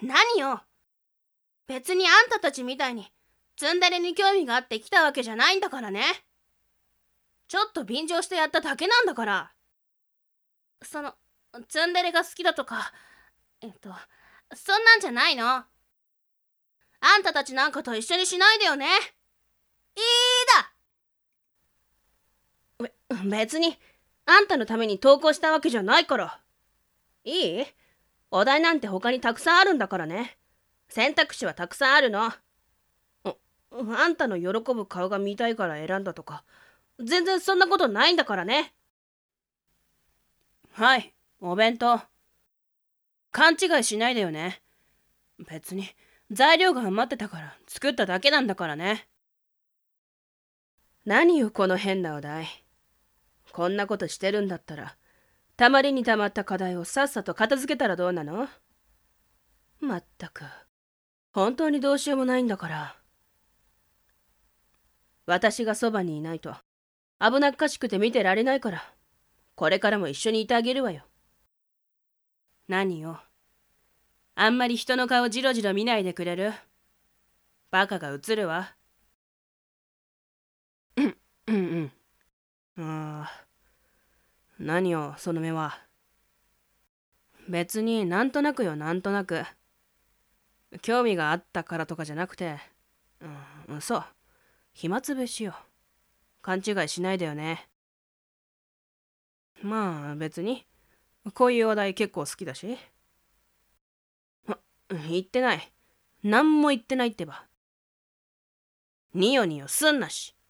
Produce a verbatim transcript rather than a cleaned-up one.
何よ。別にあんたたちみたいにツンデレに興味があって来たわけじゃないんだからね。ちょっと便乗してやっただけなんだから。そのツンデレが好きだとかえっとそんなんじゃないの。あんたたちなんかと一緒にしないでよね。いいだ。べ別にあんたのために投稿したわけじゃないから。いい？お題なんて他にたくさんあるんだからね。選択肢はたくさんあるの。ああんたの喜ぶ顔が見たいから選んだとか全然そんなことないんだからね。はい、お弁当。勘違いしないでよね。別に材料が余ってたから作っただけなんだからね。何よこの変なお題。こんなことしてるんだったらたまりにたまった課題をさっさと片付けたらどうなの？まったく本当にどうしようもないんだから。私がそばにいないと危なっかしくて見てられないから、これからも一緒にいてあげるわよ。何よ、あんまり人の顔じろじろ見ないでくれる？バカが映るわ。うんうんうん。ああ、何よその目は。別になんとなくよ、なんとなく。興味があったからとかじゃなくて、うん、そう、暇つぶしよ。勘違いしないでよね。まあ別にこういう話題結構好きだし。言ってない。何も言ってないってば。ニヨニヨすんなし。